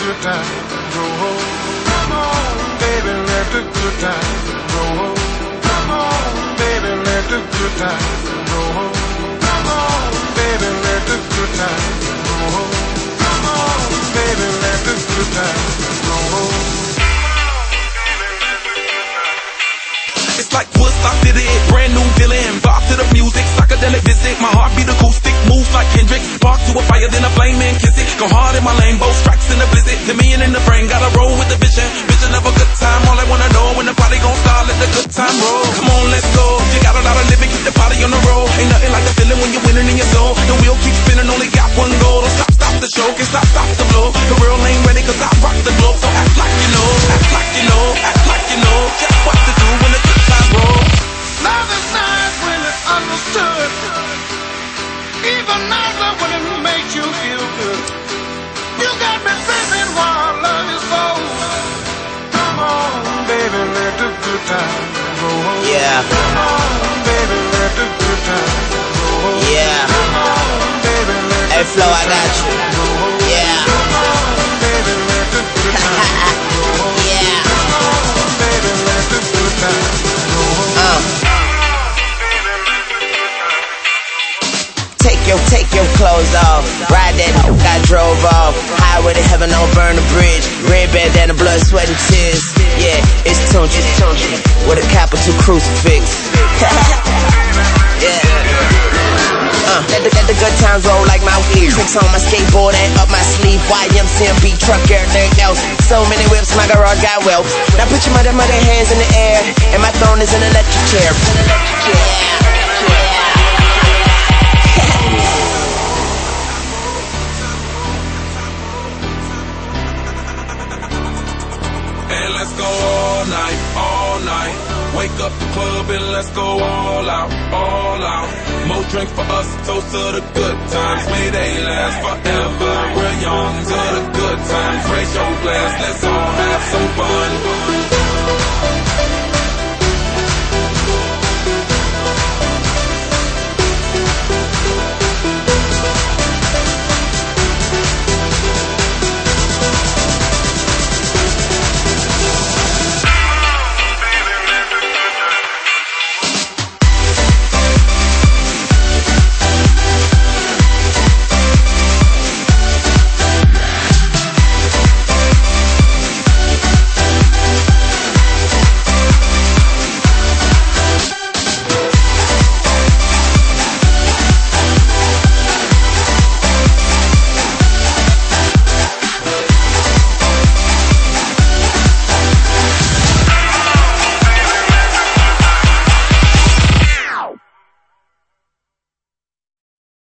good time roll. Come on, baby, let the good time roll. Come on, baby, let the good time roll. Come on, baby, let the good time roll. Come on, baby, let the good time roll. It's like Woodstock did it, brand new feeling. Vibe to the music, psychedelic visit. My heart beat acoustic, moves like Kendrick. Spark to a fire, then a flame and kiss it. Go hard in my lane, both tracks in the blizzard. To me and in the brain, gotta roll with the vision. Vision of a good time, all I wanna know when the party gon' start, let the good time roll. Come on, let's go. You got a lot of living, keep the party on the road. Ain't nothing like the feeling when you're winning in your soul. The wheel keeps spinning, only got one goal. Don't stop the show, can't stop the blow. The world ain't ready, cause I rock the globe. So act like you know, act like you know, act like you know just what to do when the good time rolls. Love is nice when it's understood. Even nicer when it makes you feel good. You got me dreaming while love is old. Come on, baby, let the good time roll. Yeah. Come on, baby, let the good time roll. Yeah. Come on, baby, let Hey Flo, I got you. Yeah. Come on, baby, let the good time roll. Yeah. Come on, baby, let the good time roll. Take your clothes off. Ride that I drove off. Highway to heaven, don't burn the bridge. Red bandana, blood, sweat and tears. Yeah, it's Tunchi, with a capital crucifix. Yeah. Let the good times roll like my weed. Tricks on my skateboard and up my sleeve. YMCMB truck, everything else. So many whips, my garage got wealth. Now put your mother hands in the air, and my throne is an electric chair. Yeah. And let's go all night, all night. Wake up the club and let's go all out, all out. More drink for us, toast to the good times. May they last forever. We're young to the good times. Raise your glass, let's all have some fun.